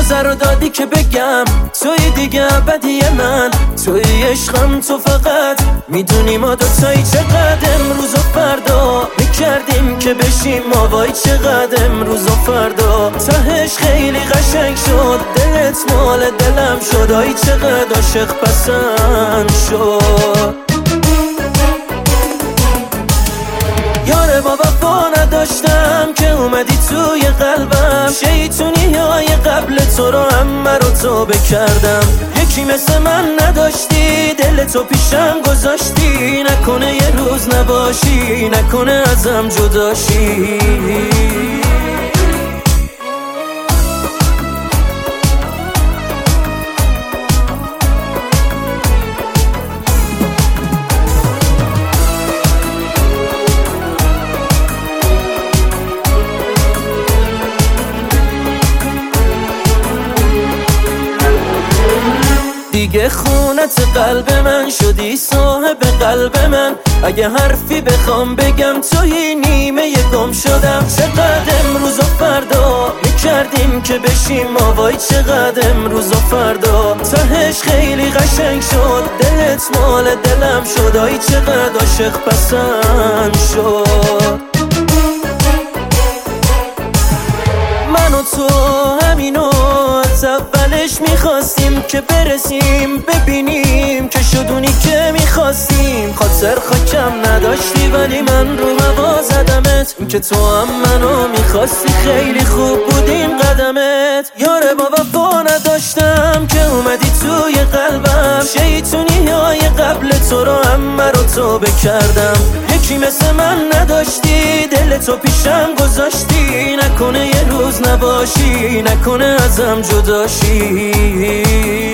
اجازه رو دادی که بگم توی دیگه ابدی من، توی عشقم تو فقط میدونی ما دوتایی چقدر امروز و فردا میکردیم که بشیم ما، وای چقدر امروز و فردا تهش خیلی قشنگ شد، دلت مال دلم شد، آی چقدر عاشق پسند شد. یاره با وفا نداشتم که اومدی توی قلبم، شیطونی های قبل تو رو همه رو توبه کردم، یکی مثل من نداشتی دل تو پیشم گذاشتی، نکنه یه روز نباشی، نکنه ازم جداشی. دیگه خونت قلب من شدی صاحب قلب من، اگه حرفی بخوام بگم توی نیمه گم شدم، چقدر امروز و فردا میکردیم که بشیم ما، وای چقدر امروز و فردا تهش خیلی قشنگ شد، دلت مال دلم شد، آی چقدر عاشق پسند شد. من و تو همینو از اولش میخواستیم که برسیم ببینیم که شدونی که میخواستیم، خاطر خاکم نداشتی ولی من رو هوا زدمت، که تو هم منو میخواستی خیلی خوب بودیم قدمت. یاره با وفا نداشتم که اومدی توی قلبم، شیطونی های قبل تو رو همه رو توبه کردم، یکی مثل من نداشتی دل تو پیشم گذاشتی، نکنه یه روز نباشی، نکنه ازم جداشی.